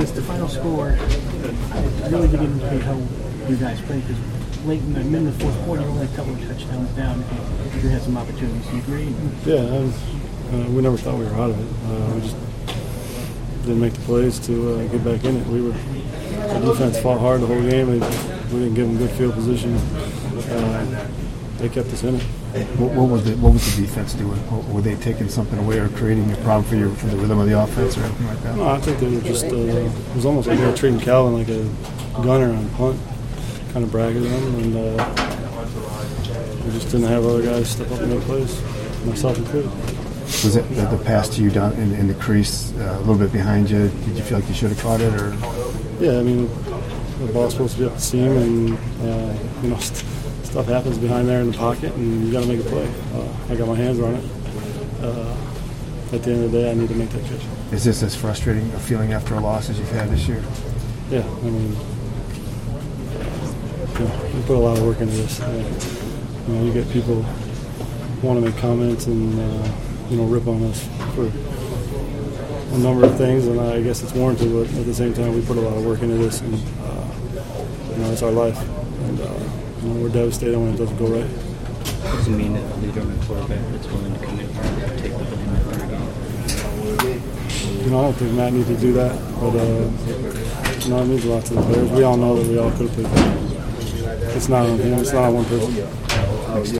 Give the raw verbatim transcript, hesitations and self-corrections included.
Does the final score really didn't indicate how you guys played? Because late in the middle of the fourth quarter, you only had a couple of touchdowns down. You had some opportunities. Do you agree? Yeah, I was, uh, we never thought we were out of it. Uh, we just didn't make the plays to uh, get back in it. We were the defense fought hard the whole game. We, we didn't give them good field position. Uh, they kept us in it. What, what was the what was the defense doing? Were they taking something away or creating a problem for you for the rhythm of the offense or anything like that? No, I think they were just. Uh, it was almost like they were treating Calvin like a gunner on punt, kind of bragging him, and uh, we just didn't have other guys step up and make plays, myself included. Was it the, the pass to you down in, in the crease, uh, a little bit behind you? Did you feel like you should have caught it, or? Yeah, I mean, the ball's supposed to be up the seam, and uh, you know, st- stuff happens behind there in the pocket, and you got to make a play. Uh, I got my hands on it. Uh, at the end of the day, I need to make that catch. Is this as frustrating a feeling after a loss as you've had this year? Yeah, I mean, you know, we put a lot of work into this. Uh, you know, you get people want to make comments and uh, you know rip on us for a number of things, and I guess it's warranted. But at the same time, we put a lot of work into this, and uh, you know, it's our life, and uh, you know, we're devastated when it doesn't go right. Does it mean that a leader and a quarterback that's willing to come in here and take the blame after a game? You know, I don't think Matt needs to do that, but uh, you know, it means a lot to the players. We all know that we all could have played better. It's not on him. It's not on one person.